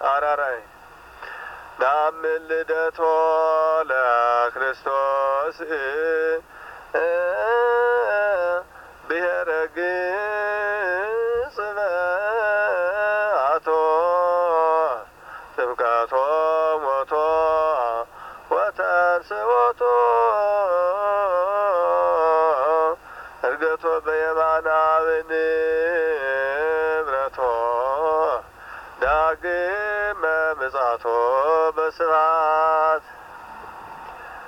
አራራይ ናምን ልደቶ ለክርስቶስ ብሔረ ግብጽ በአቶ ጥምቀቶ ሞቶ ወተንሥኦቶ እርገቶ በየማናብ ንብረቶ ዳግመ ምጽአቶ በስብሐት